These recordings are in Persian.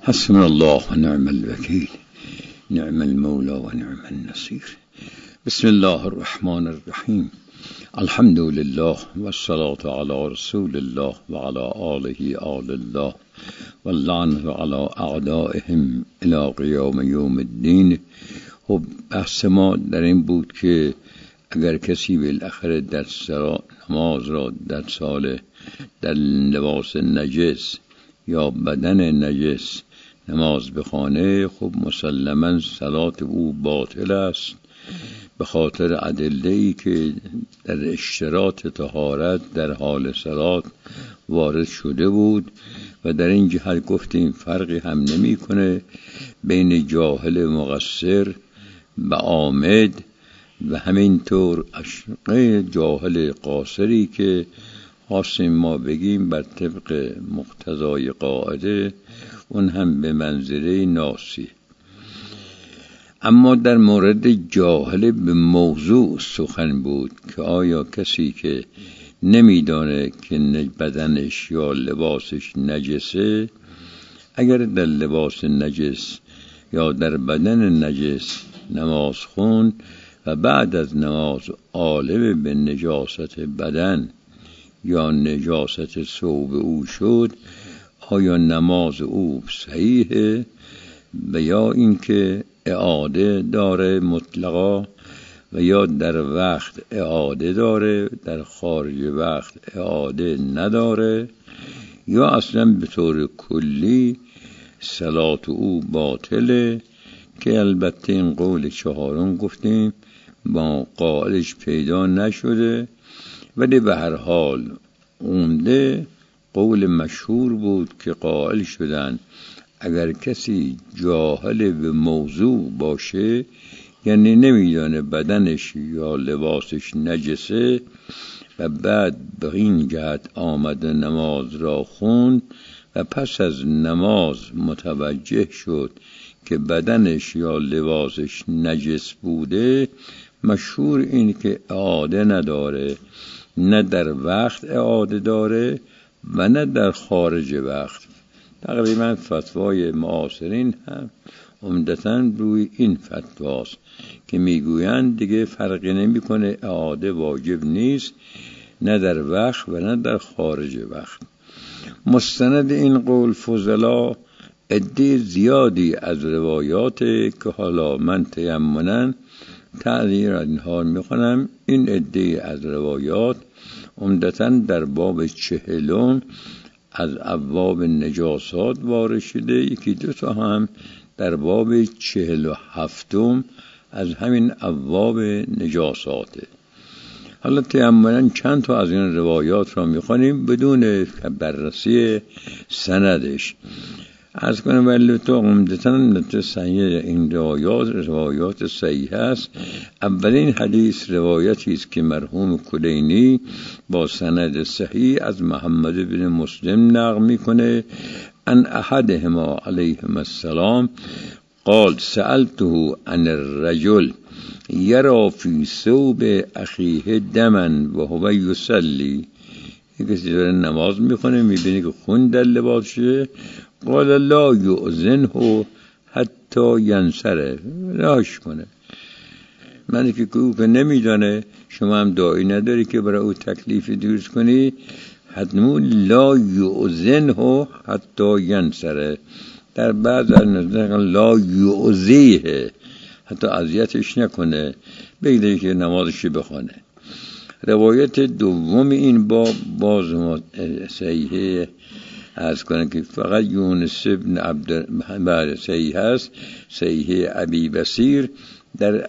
حسبنا الله ونعم الوكيل، نعم المولى ونعم النصير. بسم الله الرحمن الرحیم. الحمد لله والصلاة على رسول الله وعلى آله آل الله واللعنة على اعدائهم الى قیام یوم الدین. خب بحث ما در این بود که اگر کسی بالاخره در نماز را در لباس نجس یا بدن نجس نماز بخوانه، خب مسلما صلات او باطل است، به خاطر ادله‌ای که در اشتراط طهارت در حال صلات وارد شده بود و در این جهت گفتیم فرقی هم نمی‌کنه بین جاهل مقصر و عامد و همینطور جاهل قاصری که خواستیم ما بگیم بر طبق مقتضای قاعده اون هم به منزله ناسی. اما در مورد جاهل به موضوع سخن بود که آیا کسی که نمیدانه که بدنش یا لباسش نجسه، اگر در لباس نجس یا در بدن نجس نماز خوند و بعد از نماز عالم به نجاست بدن یا نجاست ثوب او شد، آیا نماز او صحیحه و یا اینکه اعاده داره مطلقا و یا در وقت اعاده داره، در خارج وقت اعاده نداره، یا اصلا به طور کلی صلات او باطله، که البته این قول چهارم گفتیم با قائلش پیدا نشده، ولی به هر حال عمده قول مشهور بود که قائل شدن اگر کسی جاهل به موضوع باشه، یعنی نمیدانه بدنش یا لباسش نجسه و بعد به این جهت آمده نماز را خوند و پس از نماز متوجه شد که بدنش یا لباسش نجس بوده، مشهور این که اعاده نداره، نه در وقت اعاده داره و نه در خارج وقت. تقریبا فتوای معاصرین هم عمدتاً روی این فتواست که میگویند دیگه فرقی نمیکنه، اعاده واجب نیست نه در وقت و نه در خارج وقت. مستند این قول فضلا عده زیادی از روایات که حالا من تیمناً تعذیر اینها میخونم. این عده از روایات عمدتاً در باب 40 از ابواب نجاسات وارد شده، یکی دو تا هم در باب 47 از همین ابواب نجاساته. حالا تیمناً چند تا از این روایات را میخونیم بدون بررسی سندش. از کنم ولی تو عمدتاً صحیح این روایات صحیح است. اولین حدیث روایتی است که مرحوم کلینی با سند صحیح از محمد بن مسلم نقل میکنه ان احدهما علیهم السلام قال سألته عن الرجل یرا فی ثوب اخیه دما و هو یصلی. کسی داره نماز میکنه میبینه که خون در لباسشه، قال لا یؤذنه حتی ینصرف، راش کنه. من که او که نمیدانه، شما هم داعی نداری که برای او تکلیف درست کنی، حتما لا یؤذنه حتی ینصرف. در بعض از نزدیک لا یؤذیه، حتی اذیتش نکنه، بگذاری که نمازش بخونه. روایت دوم این باز صحیحه از کنه که فقط یونس ابن عبد صحیح هست، صحیح ابی بصیر. در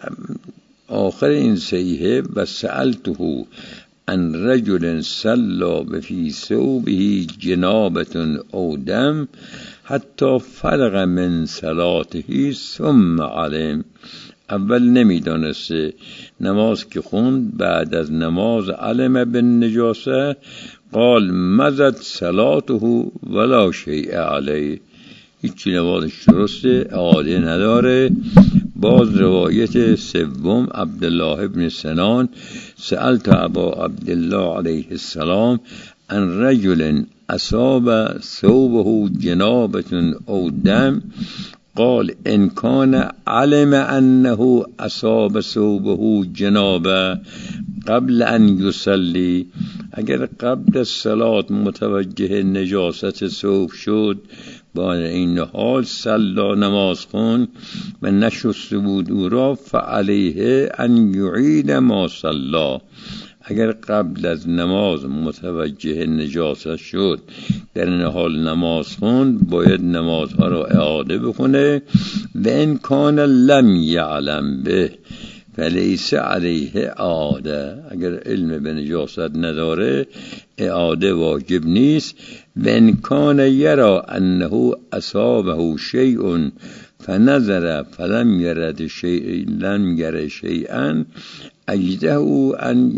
آخر این صحیحه و سألته عن رجل صلى فی ثوبه جنابة او دم حتی فرغ من صلاته ثم علم. اول نمیدانسته، نماز که خوند بعد از نماز علم بالنجاسه، قال مزد صلاته ولا شیء علیه، هیچی نمازش درسته، اعاده نداره. باز روایت سوم عبدالله ابن سنان سألت ابا عبدالله علیه السلام ان رجل اصاب ثوبه جنابة او دم قال ان كان علم انه اصاب ثوبه جنابه قبل ان یصلی، اگر قبل الصلاة متوجه نجاست ثوب شد با این حال صلا نماز خون و نشسته بود او را فعلیه ان یعید ما صلا، اگر قبل از نماز متوجه نجاست شد در این حال نماز خوند باید نمازها را اعاده بکنه. و ان کان لم یعلم به فلیس علیه اعاده، اگر علم به نجاست نداره اعاده واجب نیست. و ان کان یرا انه اصابه شیء فنظر فلم یرد شیء لم یر شیئا اجده ان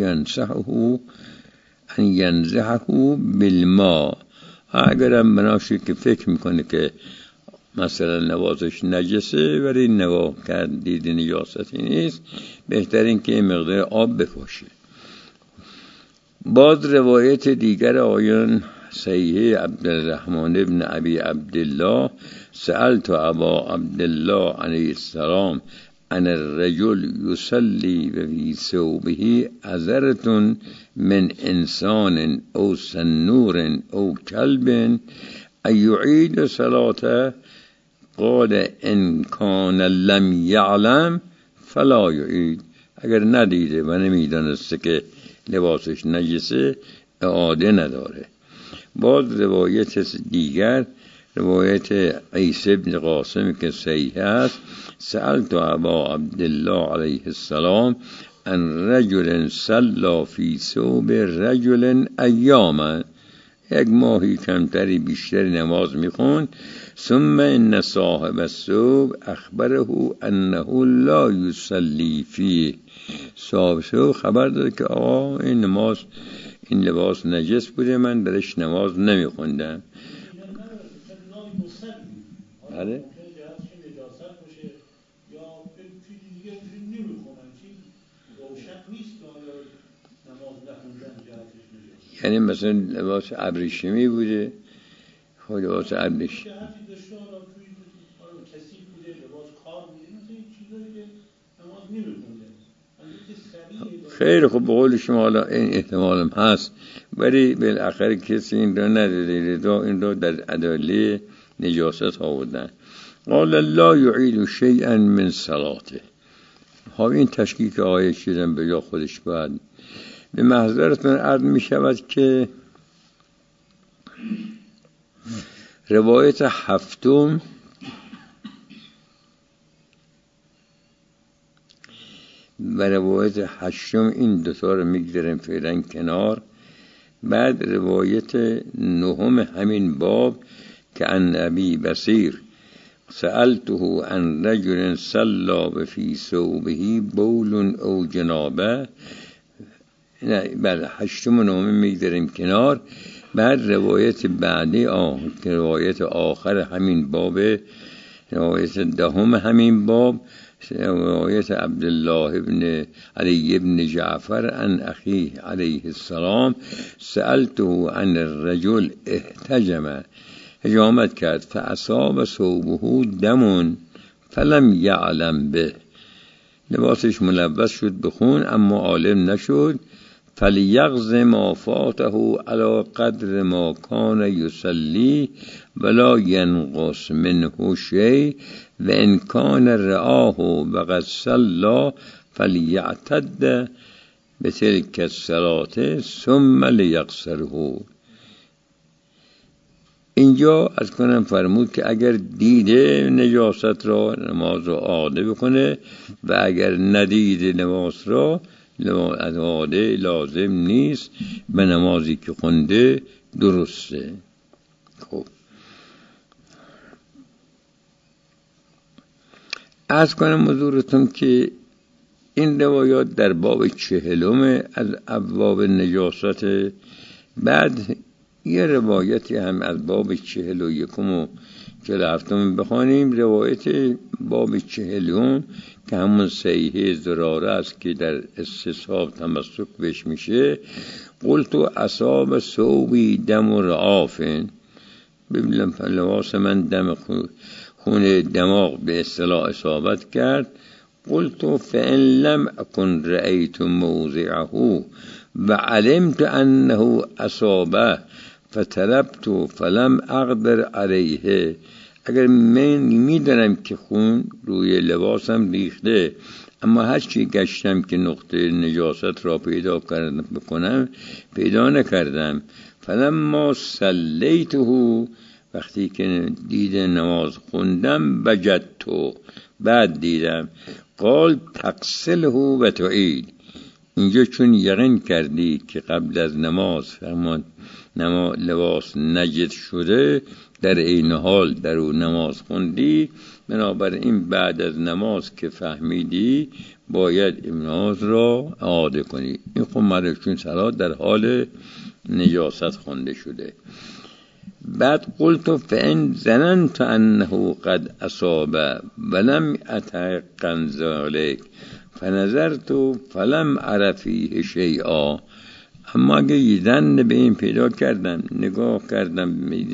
ینزحه بالماء، اگرم بناشید که فکر میکنه که مثلا نوازش نجسه ولی نگاه کرد دید نجاستی نیست، بهترین که مقدار آب بپاشه. بعد روایت دیگر آیان صحیح عبدالرحمن ابن ابی عبدالله سألت ابا عبدالله علیه السلام ان الرجل یصلی و فی ثوبه عذرة من انسان او سنور او کلب ایعید صلاته قال ان کان لم یعلم فلا یعید، اگر ندیده و نمیدانسته که لباسش نجسه اعاده نداره. بعد روایت دیگر روایت عیسی بن قاسم که صحیح است سألت ابا عبدالله علیه السلام ان رجل صلی فی ثوب رجل ایاما، یک ماهی کمتری بیشتری نماز میخوند. ثم ان صاحب الثوب اخبره انه لا یصلی فیه، صاحب ثوب خبر داد که آقا این لباس نجس بوده من درش نماز نمیخوندم. بله یعنی مثلا لباس ابریشمی بوده، خب لباس ابریشمی خیلی خوب به قول شما حالا این احتمال هم هست، ولی بالاخره کسی این را نداده، این را در ادله نجاست آوردن. قال لا یعید شیئا من صلاته، ها این تشکیک آیه شدن به جا خودش باید. به محضرتون عرض می شود که روایت هفتم و روایت هشتم این دوتا رو میگذاریم فعلا کنار. بعد روایت نهم همین باب که ان ابی بصیر سألته عن رجل صلى فی ثوبه بول او جنابه، نه بعد هشتم و نهم میگذاریم کنار. بعد روایت بعدی که روایت آخر همین باب، روایت دهم همین باب، روایت عبدالله ابن علی ابن جعفر عن اخیه علیه السلام سألته عن الرجل احتجم، حجامت کرد فاصاب ثوبه دم فلم یعلم به، لباسش ملوث شد به خون اما عالم نشد. فلیغز ما فاته علی قدر ما کان یصلی ولا ینقص منه شیء و ان کان رآه وقد صلی فلیعتد بتلک الصلاة ثم لیقصره. اینجا از کنم فرمود که اگر دیده نجاست را نماز را اعاده بکنه و اگر ندیده نماز را اعاده لازم نیست، به نمازی که خونده درسته. خب از کنم حضورتون که این روایات در باب 40 از ابواب نجاست. بعد یه روایتی هم از باب 41 47 بخوانیم روایت باب 40 که همون صحیحه ضراره است که در استصحاب تمسک بهش میشه. قلت اصاب ثوبی دم رعافن، ببینم لباس من دم خون دماغ به اصطلاح اصابت کرد. قلت فإن لم أكن رأيت موضعه وعلمت أنه أصابه فتربت فلم أقدر عليه، اگر من میدونم که خون روی لباسم ریخته اما هر چی گشتم که نقطه نجاست را پیدا بکنم پیدا نکردم. فلما صلیته، وقتی که دید نماز خوندم، وجدته، بعد دیدم. قال تغسله و تعید، اینجا چون یقین کردی که قبل از نماز فرمان لباس نجس شده، در این حال در اون نماز خوندی، بنابراین بعد از نماز که فهمیدی باید نماز را اعاده کنی. این خب مرد چون صلات در حال نجاست خونده شده. بعد قلت فإن ظننت أنه قد أصاب ولم أتيقن ذلك فنظرت فلم أر فيه شيئا، اما اگه یدن به این پیدا کردم، نگاه کردم،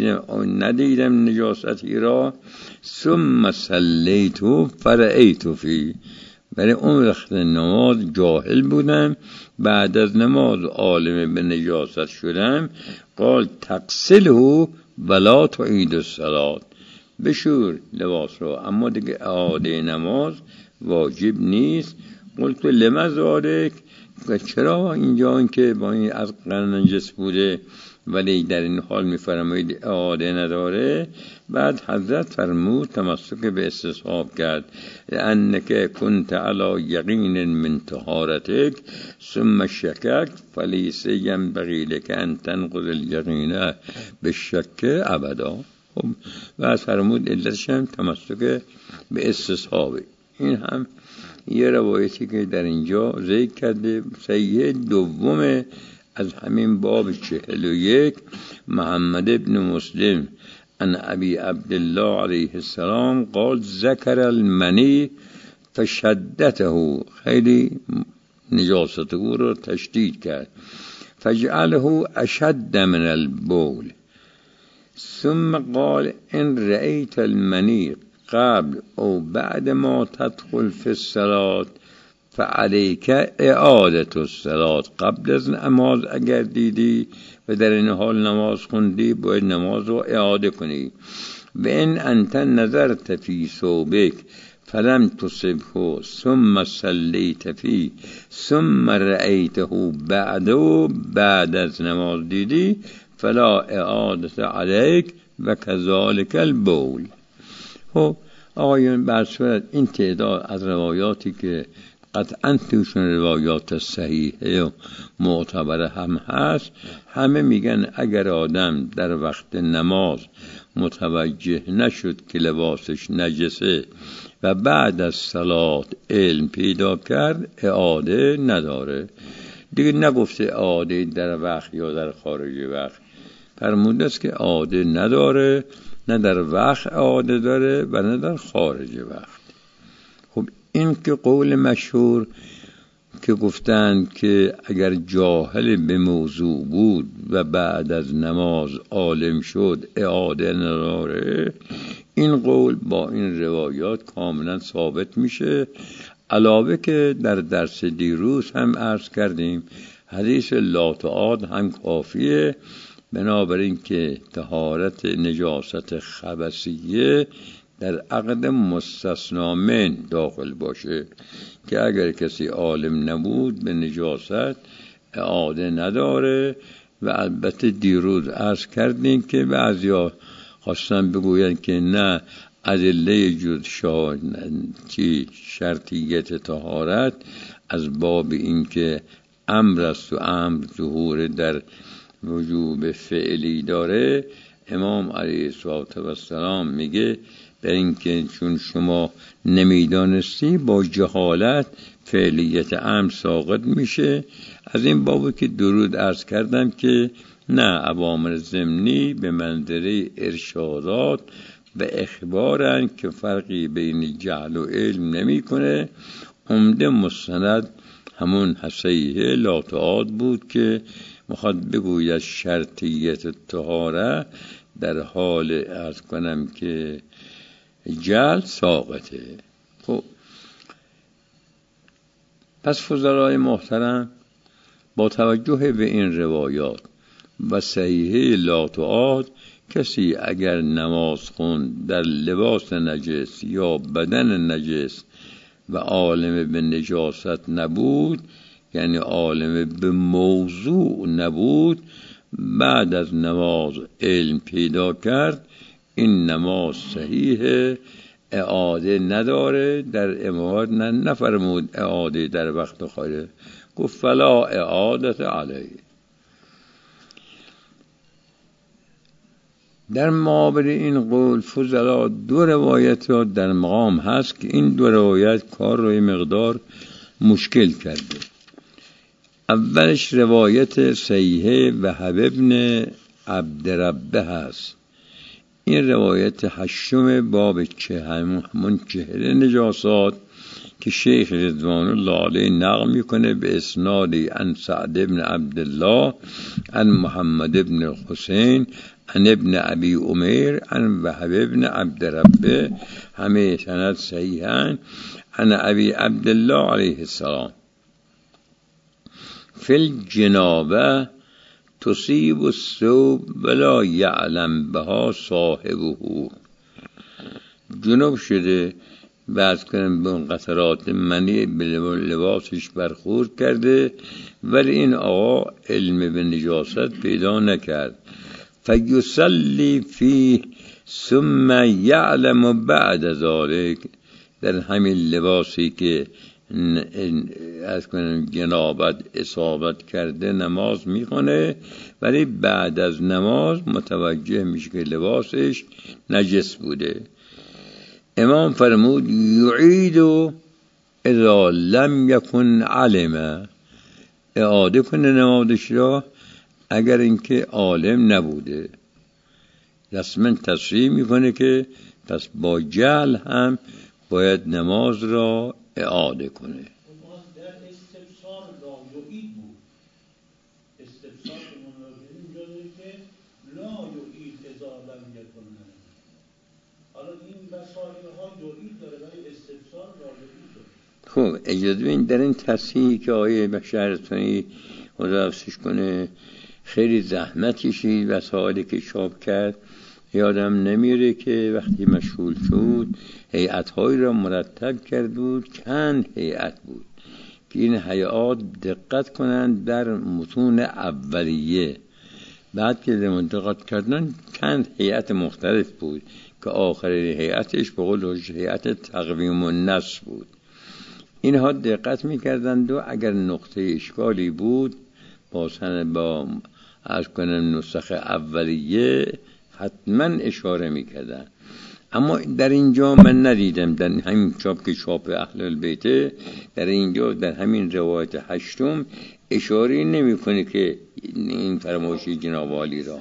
ندیدم نجاستی را، ثم صلیت فرأیت فی، برای اون وقت نماز جاهل بودم، بعد از نماز عالم به نجاست شدم. قال تغسله ولا تعید الصلاة، بشور لباس رو اما دیگه اعاده نماز واجب نیست. قلت لما ذلک، چرا اینجا که با این از قرن نجس بوده ولی در این حال میفرمایید اعاده نداره؟ بعد حضرت فرمود تمسک به استصحاب کرد، انک کنت علی یقین من طهارتک ثم شکک فلیس ینبغی لک ان تنقض الیقین بالشک ابدا. خب بعد فرمود علتش هم تمسک به استصحاب. این هم یه روایتی که در اینجا ذکر کرده، صحیح دوم از همین باب 41، محمد ابن مسلم عن ابی عبدالله علیه السلام قال ذکر المنی فشدته، خیلی نجاست او رو تشدید کرد، فجعله اشد من البول، ثم قال ان رأیت المنی قبل او بعد ما تدخل فی الصلاة فعلیک اعادت الصلاة، قبل از نماز اگر دیدی و در این حال نماز خوندی باید نماز رو اعاده کنی. و ان انت نظرت فی ثوبک فلم تصبه ثم صلیت فی ثم رأیته بعد از نماز دیدی فلا اعادت علیک و کذالک البول. خب آقایان، بر صورت این تعداد از روایاتی که قطعا توشون روایات صحیحه و معتبره هم هست، همه میگن اگر آدم در وقت نماز متوجه نشد که لباسش نجسه و بعد از صلات علم پیدا کرد، اعاده نداره. دیگه نگفته اعاده در وقت یا در خارج وقت، فرموده است که اعاده نداره، نه در وقت اعاده داره و نه در خارج وقت. خب این که قول مشهور که گفتند که اگر جاهل به موضوع بود و بعد از نماز عالم شد اعاده نداره، این قول با این روایات کاملا ثابت میشه. علاوه که در درس دیروز هم عرض کردیم حدیث لا تعاد هم کافیه، بنابراین که طهارت نجاست خبثیه در عقد مستثنا من داخل باشه که اگر کسی عالم نبود به نجاست اعاده نداره. و البته دیروز عرض کردیم که بعضیا خواستن بگوین که نه، ادله جز شرطیت طهارت از باب این که امر است و امر ظهور در وجوب فعلی داره. امام علیه السلام میگه در این که چون شما نمیدانستی با جهالت فعلیت امر ساقط میشه. از این بابو که درود عرض کردم که نه، اوامر ضمنی به منزله ارشادات و اخبارن که فرقی بین جهل و علم نمی کنه. عمده مستند همون صحیحه لا تعاد بود که میخواد بگوید شرطیت طهاره در حال عرض کنم که جهل ساقطه. خب پس فضلای محترم با توجه به این روایات و صحیحه لا تعاد، کسی اگر نماز خوند در لباس نجس یا بدن نجس و عالم به نجاست نبود، یعنی عالم به موضوع نبود، بعد از نماز علم پیدا کرد، این نماز صحیحه، اعاده نداره. در امامات نفرمود اعاده در وقت خاله، گفت فلا اعادت علیه. در مقابل این قول فضلا دو روایت در مقام هست که این دو روایت کار رو مقدار مشکل کرده. اولش روایت صحیحه وهب ابن عبدربه هست. این روایت 8 باب همون چهره نجاسات که شیخ رضوان الله علیه نقل میکنه به اسنادی عن سعد بن عبدالله عن محمد بن الحسین عن ابن ابی عمیر عن وهب ابن عبدربه، همه سند صحیحن، عن ابی عبدالله علیه السلام فی الجنابه تصیب الثوب ولا یعلم بها صاحبه. جنوب شده بعض کنم به اون قطرات منی به لباسش برخورد کرده، ولی این آقا علم به نجاست پیدا نکرد. فیصلی فیه ثم یعلم بعد ذلك، در همین لباسی که از کنم جنابت اصابت کرده نماز میخونه، ولی بعد از نماز متوجه میشه که لباسش نجس بوده. امام فرمود یعید اذا لم یکن علم، اعاده کنه نمازش را اگر اینکه عالم نبوده. رسما تصریح میکنه که پس با جهل هم باید نماز را اعاده کنه. استفسار لا یعید بود. استفسار مناظری اینجا داره که لا یعید اذا لم یکن. حالا این وسایل ها یعید داره ولی استفسار لا یعید داره. خب اجازه بدین در این تصحیحی که آیه بشرتونی خدا حفظش کنه خیلی زحمت کشید، وسایلی که چاپ کرد یادم نمیره که وقتی مشغول شد هیئت‌هایی را مرتب کرد بود. چند هیئت بود که این هیئات دقت کنند در متون اولیه، بعد که دقت کردن چند هیئت مختلف بود که آخرین هیئتش به قول هیئت تقویم النص بود. اینها دقت میکردند و اگر نقطه اشکالی بود با از کنن نسخ اولیه حتما اشاره میکردن. اما در اینجا من ندیدم، در همین چاپ که چاپ اهل البیت در اینجا در همین روایت 8 اشاره نمیکنه که این فرمایشی جناب عالی را.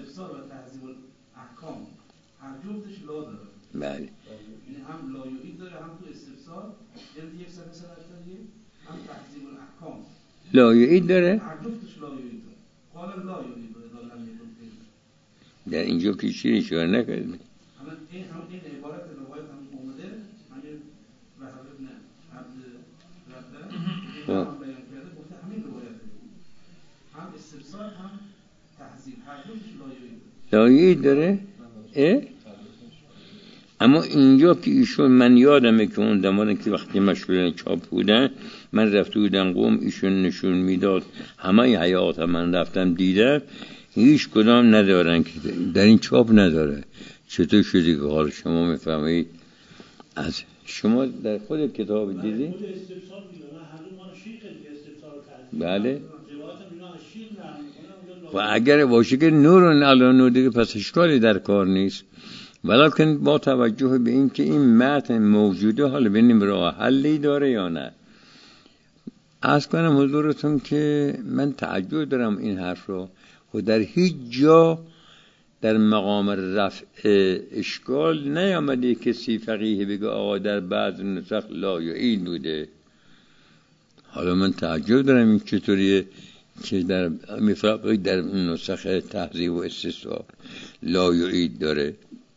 بله هم لایعید داره هم تو استفسار، یعنی یک صفحه سرطانیه، هم تحزیم الاحکام لایعید داره، هر جفتش لایعید داره. قال لایعید داره در اینجا که چی اشاره نکرده. این عبارت روایت هم اومده، همین وهب ابن عبدالربه هم بیان کرده، گفته همین روایت هم استفسار هم تحزیم، هر جفتش لایعید داره. اما اینجا که ایشون من یادمه که اون زمانی که وقتی مشغول چاپ بودن من رفته بودم قوم ایشون نشون میداد، همه حیات من رفتم دیدم هیچ کدام ندارن که در این چاپ نداره. چطور شدی که حال شما میفهمید؟ از شما در خود کتاب دیدی؟ بله. و اگر باشه که نور علی نور دیگه پس اشکالی در کار نیست. ولیکن با توجه به این که این متن موجوده، حالا ببینیم راه حلی داره یا نه. عرض کنم حضورتون که من تعجب دارم این حرف رو، و در هیچ جا در مقام رفع اشکال نیامده کسی فقیه بگه آقا در بعض نسخ لا یعید بوده. حالا من تعجب دارم این چطوریه که در میفرق در نسخ تهذیب و استثناء لا یعید داره.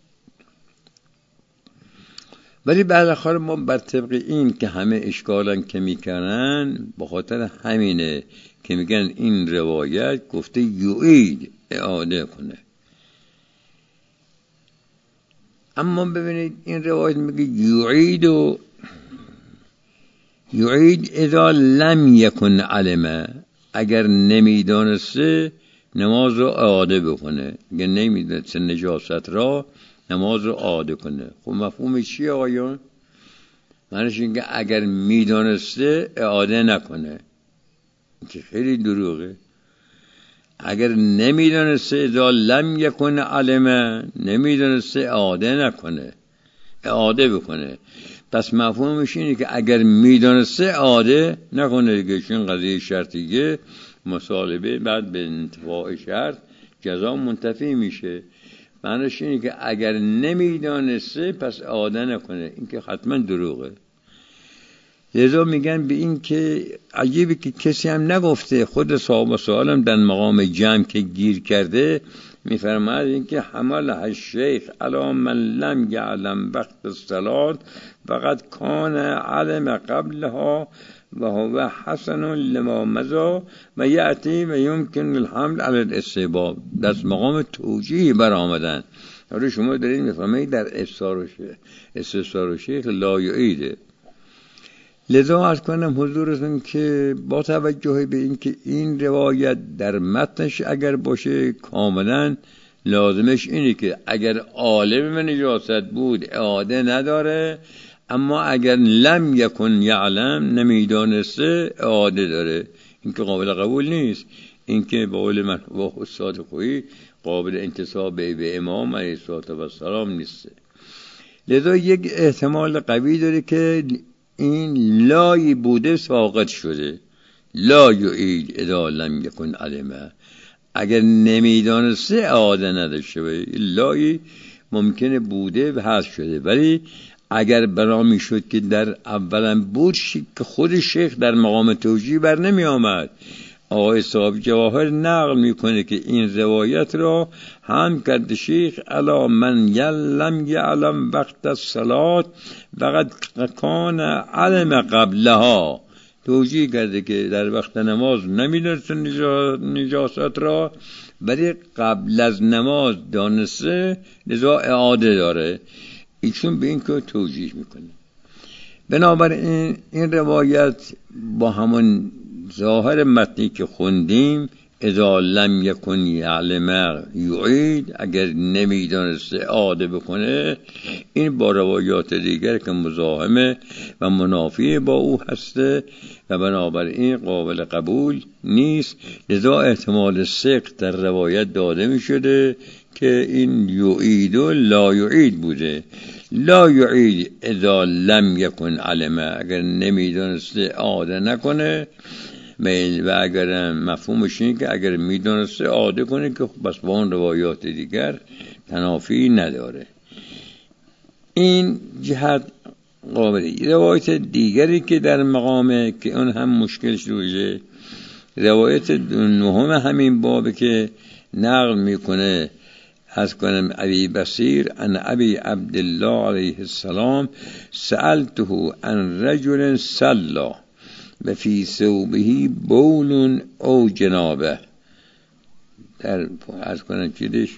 ولی بالاخره ما بر طبق این که همه اشکالن که میکنن، به خاطر همینه که میگن این روایت گفته یعید، اعاده کنه. اما ببینید این روایت میگه یعید اذا لم یکن علمه، اگر نمیدانسته نماز رو اعاده بکنه. اگر نمیدانسته نجاست را نماز رو اعاده کنه. خب مفهومش چیه آقایان؟ معنیش این که اگر میدانسته اعاده نکنه، که خیلی دروغه. اگر نمیدانسته اذا لم یکن علمه، نمیدانسته اعاده نکنه، اعاده بکنه. پس مفهومش اینه که اگر میدانسته اعاده نکنه دیگه، چون قضیه شرطیه مصالبه بعد به انتفاع شرط جزا منتفی میشه. معنیش اینه که اگر نمیدانسته پس اعاده نکنه. این که حتما دروغه. لذا میگن به این که عجیبه که کسی هم نگفته. خود صاحب سوالم در مقام جمع که گیر کرده میفرماید این که حمل الشیخ علی من لم یعلم وقت الصلاة فقد کان علم قبلها و هو حسن لما مضى و یأتی و یمکن الحمل علی الاستحباب. در مقام توجیه برآمدن. حالا شما دارید میفرمایید در استفسار و شیخ لا یعیده. لذا عرض کنم حضورتون که با توجه به این که این روایت در متنش اگر باشه کاملا لازمش اینه که اگر عالم نجاست بود اعاده نداره، اما اگر لم یکن یعلم، نمیدانسته، اعاده داره. این که قابل قبول نیست. این که با قول من و استاد خویی قابل انتساب به امام علیه السلام نیست. لذا یک احتمال قوی داره که این لای بوده ساقط شده. لا یعید اذا لم یکن علمه، اگر نمیدانسته اعاده نداشته باشه. لای ممکنه بوده و حذف شده، ولی اگر برامی شد که در اولا بود که خود شیخ در مقام توجیه بر نمی آمد. آقای صاحب جواهر نقل میکنه که این روایت را هم کرد شیخ علی من لم یعلم وقت الصلاة فقد کان علم قبلها. توجیه کرده که در وقت نماز نمیدونست نجاست را، ولی قبل از نماز دانسته، لذا اعاده داره. ایشون به این که توجیه میکنه. بنابراین این روایت با همون ظاهر متنی که خوندیم اذا لم یکن یعلم یعید، اگر نمیدانسته اعاده بکنه، این با روایات دیگر که مزاحمه و منافی با او هسته و بنابراین قابل قبول نیست. لذا احتمال سقط در روایت داده می شده که این یعید و لا یعید بوده. لا یعید اذا لم یکن علمه، اگر نمیدانسته اعاده نکنه، و اگر مفهومش اینه که اگر میدانسته اعاده کنه، که بس با اون روایات دیگر تنافی نداره. این جهت قابلی. روایت دیگری که در مقامه که اون هم مشکلش روشه، روایت نهم همین بابه که نقل میکنه از کنم ابی بصیر ان ابی عبدالله علیه السلام سألته عن رجل صلی و فی ثوبه بول او جنابه. در از کنم چیدش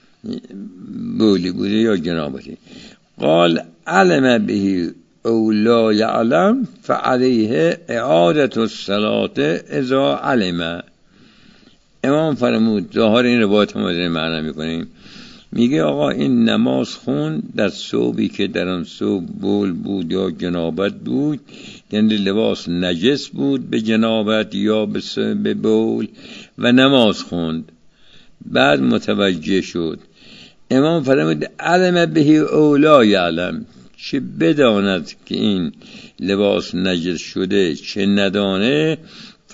بولی بوده یا جنابتی. قال علم به او لا یعلم فعلیه اعادت الصلاة اذا علم. امام فرمود، ظاهر این روایت هم از معنی میکنیم، میگه آقا این نماز خون در ثوبی که در آن ثوب بول بود یا جنابت بود، یعنی لباس نجس بود به جنابت یا به بول، و نماز خوند. بعد متوجه شد. امام فرمود علم به او لا یعلم، چه بداند که این لباس نجس شده چه ندانه،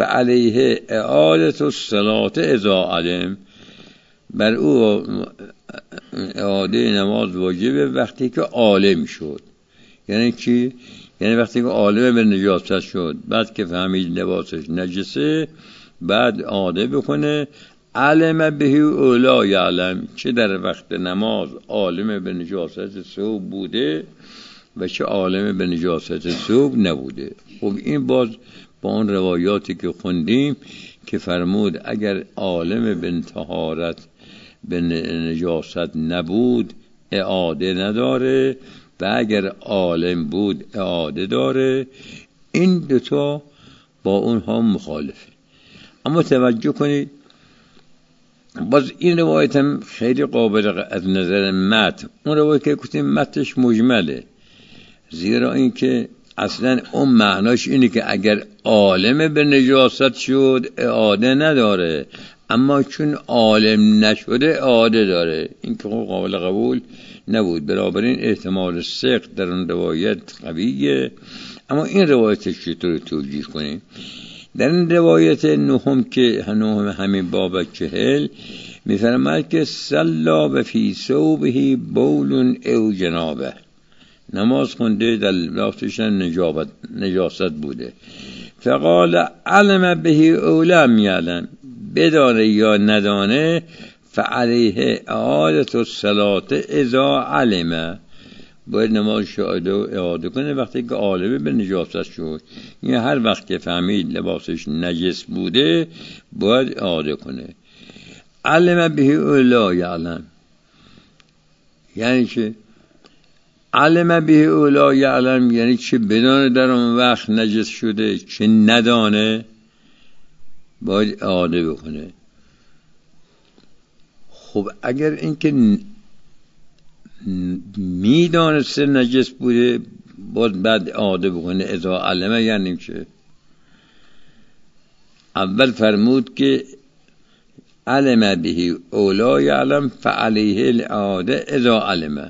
فعلیه اعادت الصلاة اذا علم، بر او اعاده نماز واجبه وقتی که عالم شد. یعنی چی؟ یعنی وقتی که عالم به نجاست شد، بعد که فهمید لباسش نجسه، بعد اعاده بکنه. علم به او لا یعلم، چه در وقت نماز عالم به نجاست ثوب بوده و چه عالم به نجاست ثوب نبوده. خب این باز با اون روایاتی که خوندیم که فرمود اگر عالم به طهارت به نجاست نبود اعاده نداره و اگر عالم بود اعاده داره. این دوتا با اونها مخالفه. اما توجه کنید باز این روایت هم خیلی قابل از نظر متن، اون روایت که گفتیم متنش مجمله، زیرا اینکه اصلا اون معناش اینه که اگر عالم به نجاست شد اعاده نداره، اما چون عالم نشده اعاده داره. این که قابل قبول نبود، بنابراین احتمال سقط در اون روایت قویه. اما این روایتش چطور توجیه کنیم؟ در این روایت نهم که همین باب 40 میفرماید که صلا و فی ثوبه بول او جنابه، نماز خونده در لباسش نجاست بوده. فقال علم به او لم یعلم، بدانه یا ندانه، فعلیه اعاده الصلاة اذا علم، باید نمازش اعاده کنه وقتی که عالمه به نجاست شد. یعنی هر وقت که فهمید لباسش نجس بوده باید اعاده کنه. علم به او لا یعلم یعنی چه؟ علم به او لا یعلم یعنی چه؟ بدانه در اون وقت نجس شده، چه ندانه باید اعاده بکنه. خب اگر اینکه میدانسته نجس بوده باید بعد اعاده بکنه اذا علمه، یعنی چه؟ اول فرمود که علم به او لا یعلم فعلیه الاعاده اذا علمه.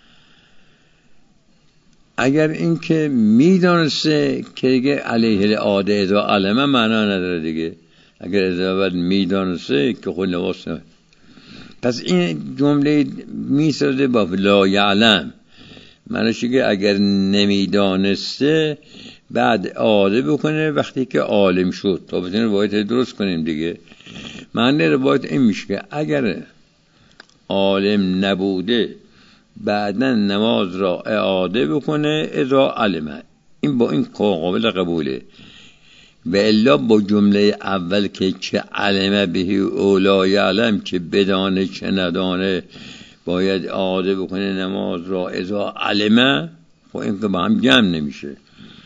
اگر اینکه میدانسته که دیگه علیه الاعاده اذا علمه معنا نداره دیگه. اگر اذا میدانسته که خود لباس نه، پس این جمله میسازه با لا یعلم، معنیشه که اگر نمیدانسته بعد اعاده بکنه وقتی که عالم شد تا بتونیم روایت درست کنیم دیگه. معنی روایت این میشه که اگر عالم نبوده بعدا نماز را اعاده بکنه اذا علمه. این با این قابل قبوله. و الا با جمله اول که چه علمه به او لا یعلم، که بدانه چه ندانه باید اعاده بکنه نماز را اذا علمه، خب این که با هم جمع نمیشه.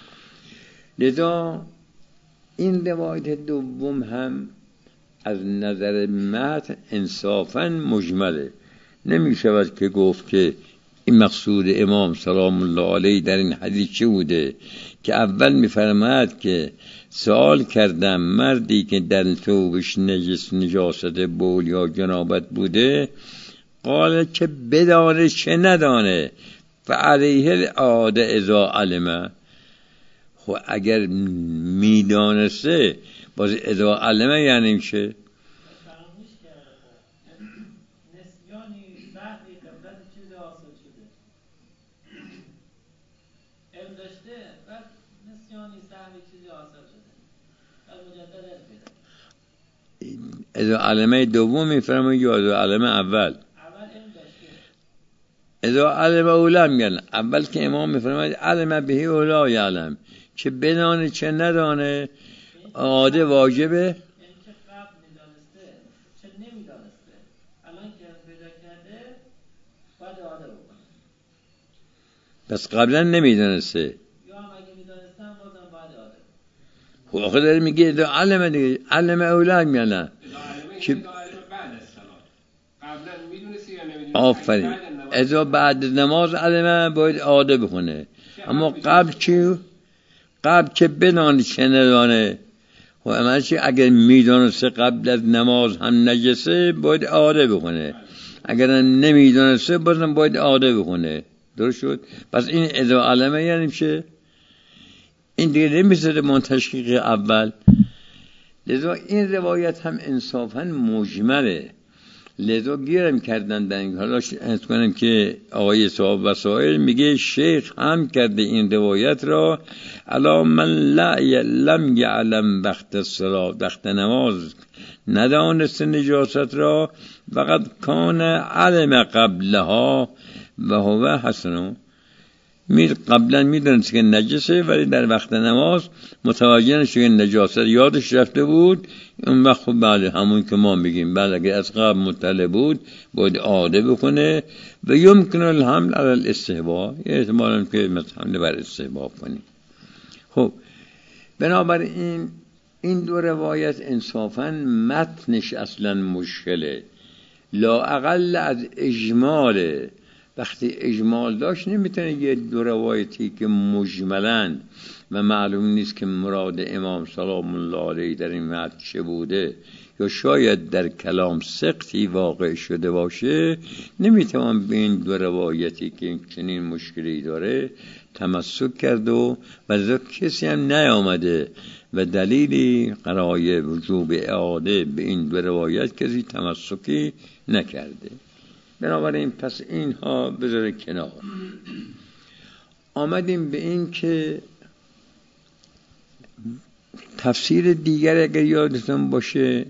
لذا این روایت دوم هم از نظر متن انصافا مجمله. نمی شود که گفت که این مقصود امام سلام الله علیه در این حدیث چه بوده که اول میفرماید که سوال کردم مردی که در ثوبش نجاست بول یا جنابت بوده، قال که بدانه چه ندانه فعلیه الاعاده اذا علمه. خب اگر میدانسته باز اذا علمه یعنی چه؟ اذا علمه دوم میفرماید یا اذا علمه اول؟ اذا علمه اولم یعنی اول که امام میفرماید علمه به اولا یعلم، چه بدانه چه ندانه اعاده واجبه. پس قبلا نمیدانسته، خب آخه داره میگه اذا علمه دیگه، علمه اولم یعنی که آفرین اذا بعد نماز علمه باید اعاده بکنه. اما قبل چی؟ قبل که بدانه چه ندانه. و اما چی؟ اگر میدانسته قبل از نماز هم نجسه باید اعاده بکنه، اگر نمیدانسته بازم باید اعاده بکنه. درست شد؟ پس این اذا علمه یعنی چه؟ این دیگه نمیشه من تشکیق اول. لذا این روایت هم انصافا مجمله. لذا گیرم کردن دنگ. حالا از کنم که آقای صاحب وسائل میگه شیخ هم کرده این روایت را الا من لم یعلم وقت الصلاة، وقت نماز ندانست نجاست را، فقط کان علم قبلها و هو حسن. قبلا میدونست که نجسه ولی در وقت نماز متوجه نشد که نجاست یادش رفته بود. اون وقت خب بله همون که ما میگیم بله اگه از قبل مطلع بود باید عاده بکنه و یمکن الحمل علی الاستحباب، احتمالاً که حمل بر استحباب کنیم. خب بنابراین این دو روایت انصافاً متنش اصلا مشکله، لااقل از اجماله. وقتی اجمال داشت نمیتونه یه دو روایتی که مجملن و معلوم نیست که مراد امام سلام الله علیه در این متن چه بوده یا شاید در کلام سقطی واقع شده باشه، نمیتوان به این دو روایتی که چنین مشکلی داره تمسک کرد و کسی هم نیامده و دلیلی قرای وجوب اعاده به این دو روایت کسی تمسکی نکرده. بنابراین پس اینها بذاره کنار. آمدیم به این که تفسیر دیگر اگر یادتون باشه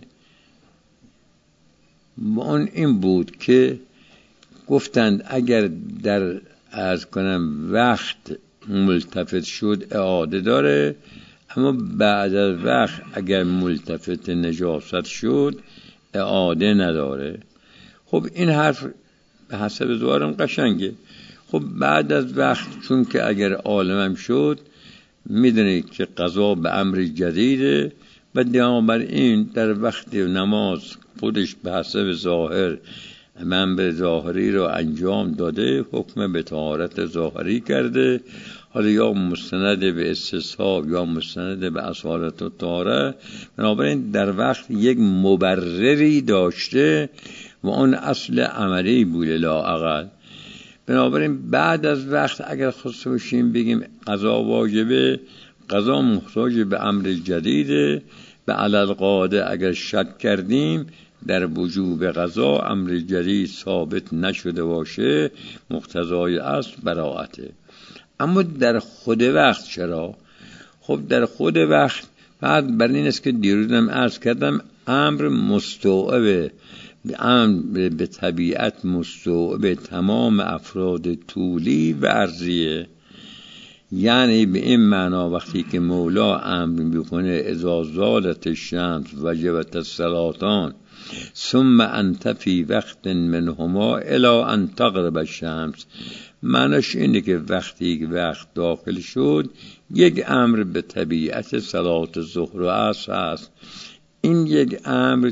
اون این بود که گفتند اگر در عرض کنم وقت ملتفت شد اعاده داره، اما بعد از وقت اگر ملتفت نجاست شد اعاده نداره. خب این حرف به حسب ظاهرم قشنگه. خب بعد از وقت چون که اگر عالمم شد میدونید که قضا به امر جدیده و بنابراین در وقت نماز خودش به حسب ظاهر منبع ظاهری رو انجام داده، حکم به طهارت ظاهری کرده، حالا یا مستند به استصحاب یا مستند به اصالت و طهاره، بنابراین در وقت یک مبرری داشته و اون اصل عملی بوده لااقل. بنابراین بعد از وقت اگر خواسته باشیم بگیم قضا واجبه، قضا محتاج به امر جدیده، به علل قاعده اگر شک کردیم در وجوب قضا امر جدید ثابت نشده باشه مقتضای اصل براءته. اما در خود وقت چرا؟ خب در خود وقت بعد بر این است که دیروزم عرض کردم امر مستوعبه، امر به طبیعت مستوعب تمام افراد طولی و عرضیه. یعنی به این معنا وقتی که مولا امر میکنه اذا زالت الشمس وجبت الصلاتان ثم انت فی وقت منهما الی ان تغرب الشمس، معناش اینه که وقتی وقت داخل شد یک امر به طبیعت صلات ظهر و عصر است. این یک امر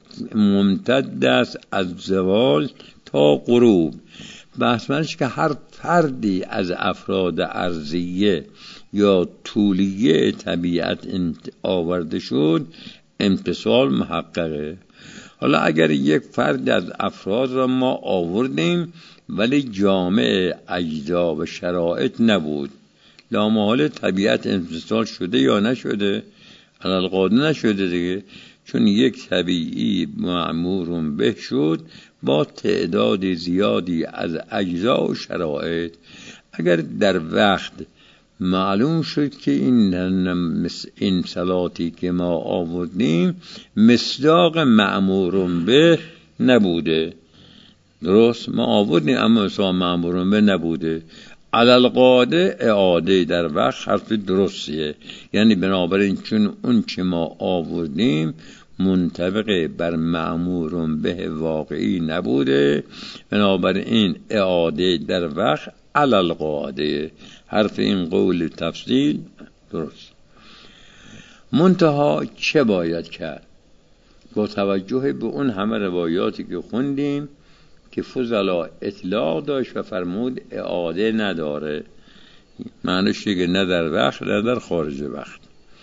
ممتد است از زوال تا غروب. بحث منش که هر فردی از افراد ارضیه یا طولیه طبیعت آورده شد امتصال محققه. حالا اگر یک فرد از افراد را ما آوردیم ولی جامع اجزا و شرایط نبود، لامحال طبیعت امتصال شده یا نشده؟ علل قاعده نشده دیگه، چون یک طبیعی معمور به شد با تعداد زیادی از اجزا و شرایط. اگر در وقت معلوم شد که این صلاتی که ما آوردیم مصداق معمور به نبوده، درست ما آوردیم اما مصداق معمور به نبوده، علل قاعده اعاده در وقت حرف درستیه. یعنی بنابراین چون اون چه ما آوردیم منطبق بر معمور به واقعی نبوده، بنابراین اعاده در وقت علل قاعده. حرف این قول تفصیل درست. منتها چه باید کرد؟ با توجه به اون همه روایاتی که خوندیم که فضلا اطلاق داشت و فرمود اعاده نداره، معنیش دیگه نه در وقت نه در خارج وقت.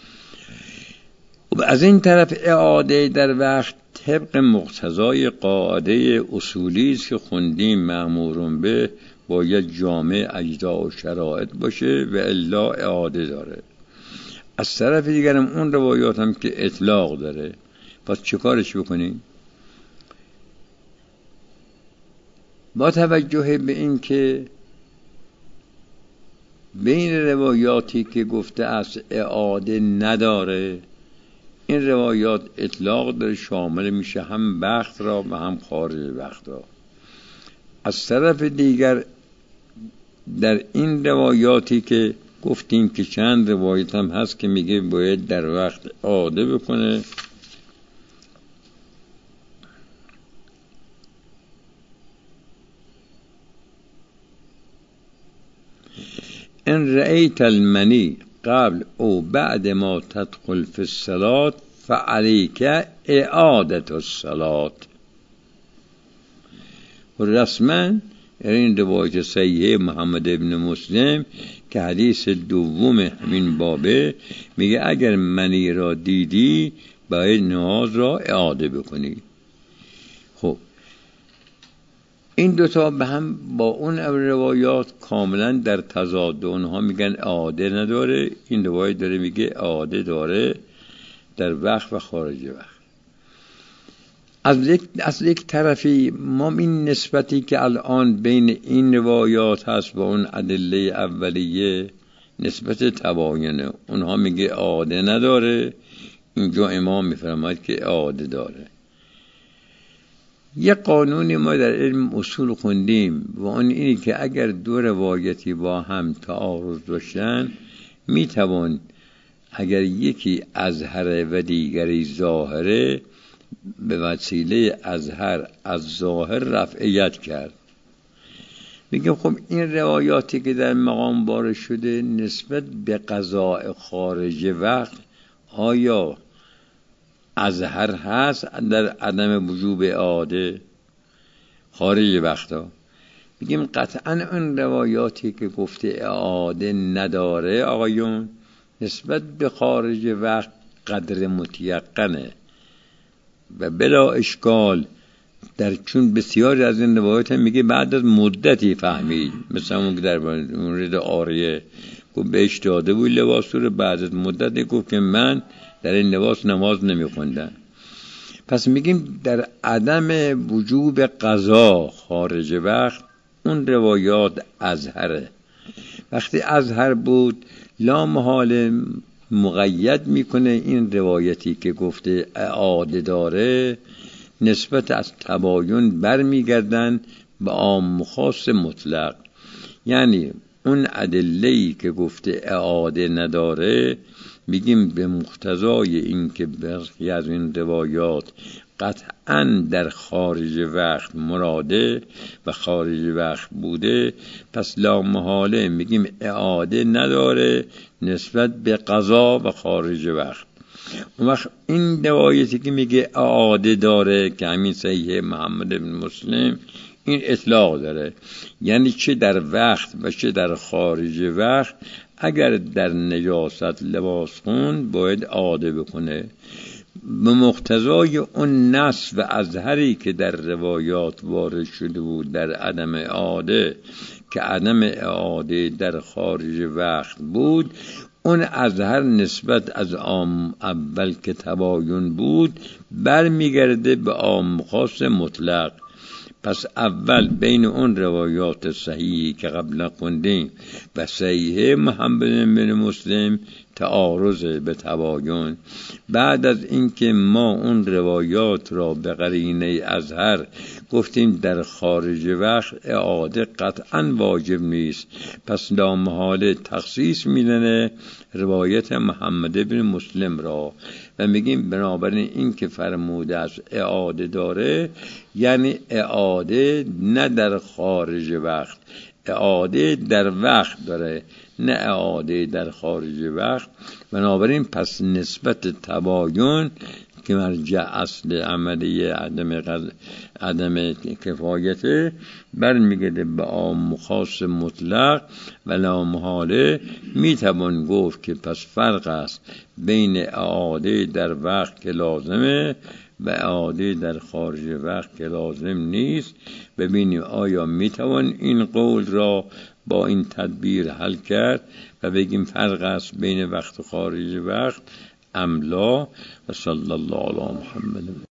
و از این طرف اعاده در وقت طبق مقتضای قاعده اصولی است که خوندیم مأمورون به باید جامع اجزا و شرایط باشه و الا اعاده داره. از طرف دیگرم اون روایات هم که اطلاق داره، پس چه کارش بکنیم؟ با توجه به این که بین روایاتی که گفته است اعاده نداره، این روایات اطلاق داره، شامل میشه هم وقت را و هم خارج وقت را. از طرف دیگر در این روایاتی که گفتیم که چند روایت هم هست که میگه باید در وقت اعاده بکنه، ان رأیت المنی قبل او بعد ما تدخل فی الصلاة فعلیک اعادة الصلاة. و رسما این روایت صحیح محمد ابن مسلم که حدیث دوم همین بابه میگه اگر منی را دیدی باید نماز را اعاده بکنی. خب این دوتا به هم با اون روایات کاملا در تضاد، اونها میگن اعاده نداره، این روایت داره میگه اعاده داره در وقت و خارج وقت. از یک طرفی ما این نسبتی که الان بین این روایات هست با اون ادله اولیه نسبت تباینه، اونها میگه اعاده نداره، اینجا امام میفرماید که اعاده داره. یه قانونی ما در علم اصول خوندیم و اون اینی که اگر دو روایتی با هم تعارض داشتن میتوان اگر یکی اظهر و دیگری ظاهره به وسیله اظهر از ظاهر رفعیت کرد. میگم خب این روایاتی که در مقام بار شده نسبت به قضاء خارج وقت آیا اظهر هست در عدم وجوب اعاده خارج وقتا؟ میگیم قطعا اون روایاتی که گفته اعاده نداره آقایون نسبت به خارج وقت قدر متیقنه و بلا اشکال در چون بسیاری از این روایات هم میگه بعد از مدتی فهمید، مثلا اون که در مورد آریه گفت بهش داده بود لباس رو، بعد از مدتی گفت که من در این لباس نماز نمیخوندم. پس میگیم در عدم وجوب قضا خارج وقت اون روایات اظهره. وقتی اظهر بود لا محال مقید میکنه این روایتی که گفته اعاده داره نسبت از تباین برمیگردن به عام خاص مطلق. یعنی اون ادله‌ای که گفته اعاده نداره میگیم به مقتضای این که برخی از این روایات قطعاً در خارج وقت مراده و خارج وقت بوده، پس لا محاله میگیم اعاده نداره نسبت به قضا و خارج وقت. اون وقت این روایتی که میگه اعاده داره که همین صحیح محمد بن مسلم این اطلاق داره، یعنی چه در وقت و چه در خارج وقت اگر در نجاست لباس خوند باید اعاده بکنه. به مقتضای اون نص و اظهری که در روایات وارد شده بود در عدم اعاده که عدم اعاده در خارج وقت بود، اون اظهر نسبت از عام اول که تباین بود برمیگرده به عام خاص مطلق. پس اول بین اون روایات صحیحی که قبلا خوندیم و صحیح محمد بن مسلم تعارض به تباین، بعد از اینکه ما اون روایات را به قرینه اظهر گفتیم در خارج وقت اعاده قطعا واجب نیست، پس لامحاله تخصیص میدنه روایت محمد بن مسلم را و میگیم بنابراین این که فرموده از اعاده داره یعنی اعاده نه در خارج وقت، اعاده در وقت داره نه اعاده در خارج وقت. بنابراین پس نسبت تباین که مرجع اصل عملیه عدم کفایته برمیگرده به عام خاص مطلق و لا محاله میتوان گفت که پس فرق است بین اعاده در وقت که لازمه و اعاده در خارج وقت که لازم نیست. ببینیم آیا میتوان این قول را با این تدبیر حل کرد و بگیم فرق است بین وقت و خارج وقت ام لا. و صلی الله علی محمد.